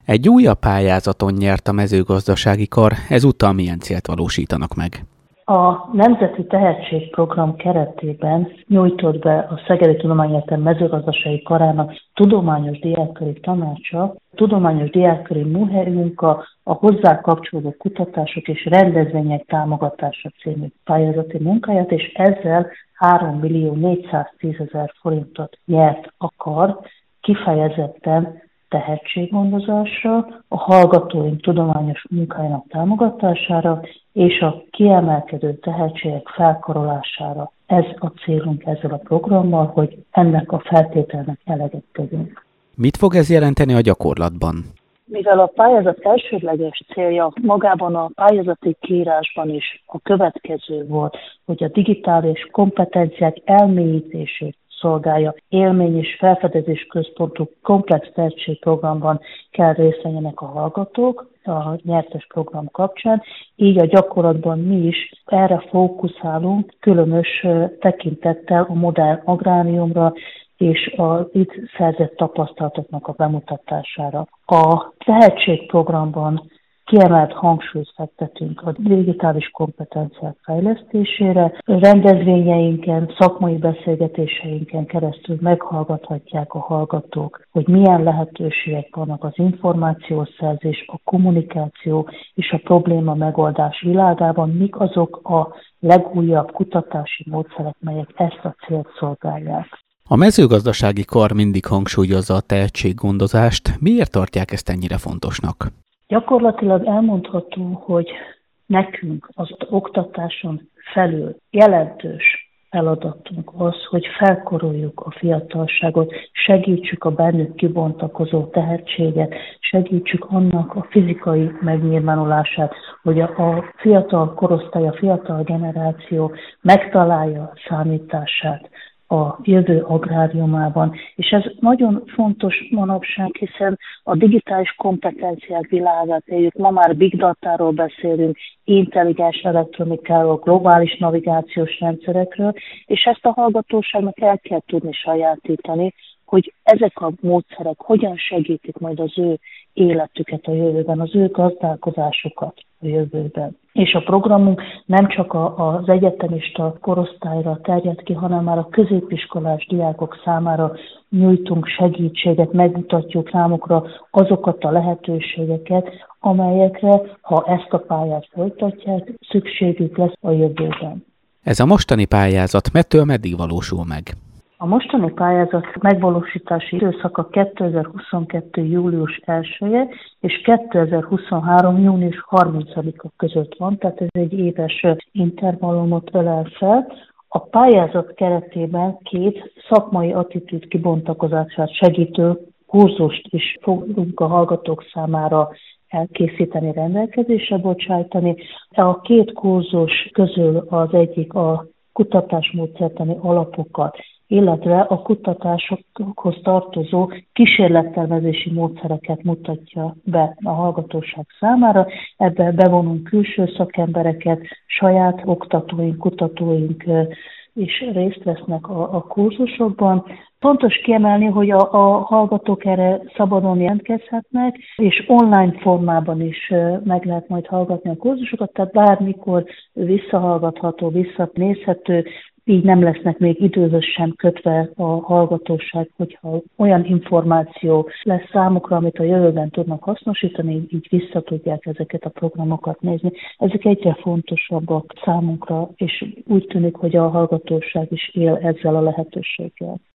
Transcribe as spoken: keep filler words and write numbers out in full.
Egy újabb pályázaton nyert a mezőgazdasági kar, ezúttal milyen célt valósítanak meg? A Nemzeti Tehetségprogram keretében nyújtott be a Szegedi Tudományegyetem mezőgazdasági karának tudományos diákköri tanácsa, tudományos diákköri munkamunka, a hozzá kapcsolódó kutatások és rendezvények támogatása című pályázati munkáját, és ezzel három millió négyszáztízezer forintot nyert a kar, kifejezetten tehetséggondozásra, a hallgatóink tudományos munkájának támogatására és a kiemelkedő tehetségek felkarolására. Ez a célunk ezzel a programmal, hogy ennek a feltételnek eleget tegyünk. Mit fog ez jelenteni a gyakorlatban? Mivel a pályázat elsődleges célja magában a pályázati kiírásban is a következő volt, hogy a digitális kompetenciák elmélyítését szolgálja, élmény és felfedezés központú komplex tehetségprogramban kell részt venjenek a hallgatók a nyertes program kapcsán, így a gyakorlatban mi is erre fókuszálunk, különös tekintettel a modern agráriumra és az itt szerzett tapasztalatoknak a bemutatására. A tehetségprogramban kiemelt hangsúlyt fektetünk a digitális kompetenciák fejlesztésére. Rendezvényeinken, szakmai beszélgetéseinken keresztül meghallgathatják a hallgatók, hogy milyen lehetőségek vannak az információszerzés, a kommunikáció és a probléma megoldás világában, mik azok a legújabb kutatási módszerek, melyek ezt a célt szolgálják. A mezőgazdasági kar mindig hangsúlyozza a tehetséggondozást. Miért tartják ezt ennyire fontosnak? Gyakorlatilag elmondható, hogy nekünk az oktatáson felül jelentős feladatunk az, hogy felkoroljuk a fiatalságot, segítsük a bennük kibontakozó tehetséget, segítsük annak a fizikai megnyilvánulását, hogy a, a fiatal korosztály, a fiatal generáció megtalálja a számítását a jövő agráriumában. És ez nagyon fontos manapság, hiszen a digitális kompetenciák világát éljük, ma már big datáról beszélünk, intelligens elektronikáról, globális navigációs rendszerekről, és ezt a hallgatóságnak el kell tudni sajátítani, hogy ezek a módszerek hogyan segítik majd az ő életüket a jövőben, az ő gazdálkodásukat a jövőben. És a programunk nem csak az egyetemista korosztályra terjed ki, hanem már a középiskolás diákok számára nyújtunk segítséget, megmutatjuk számukra azokat a lehetőségeket, amelyekre, ha ezt a pályát folytatják, szükségük lesz a jövőben. Ez a mostani pályázat mettől meddig valósul meg? A mostani pályázat megvalósítási időszaka kétezer-huszonkettő. július elseje és kétezer-huszonhárom. június harmincadika között van, tehát ez egy éves intervallumot ölel fel. A pályázat keretében két szakmai attitűd kibontakozását segítő kurzust is fogunk a hallgatók számára elkészíteni, rendelkezésre bocsájtani. A két kurzus közül az egyik a kutatásmódszertani alapokat, illetve a kutatásokhoz tartozó kísérlettervezési módszereket mutatja be a hallgatóság számára. Ebbe bevonunk külső szakembereket, saját oktatóink, kutatóink is részt vesznek a, a kurzusokban. Fontos kiemelni, hogy a, a hallgatók erre szabadon jelentkezhetnek, és online formában is meg lehet majd hallgatni a kurzusokat, tehát bármikor visszahallgatható, visszanézhető, így nem lesznek még időhöz sem kötve a hallgatóság, hogyha olyan információ lesz számukra, amit a jövőben tudnak hasznosítani, így vissza tudják ezeket a programokat nézni. Ezek egyre fontosabbak számunkra, és úgy tűnik, hogy a hallgatóság is él ezzel a lehetőséggel.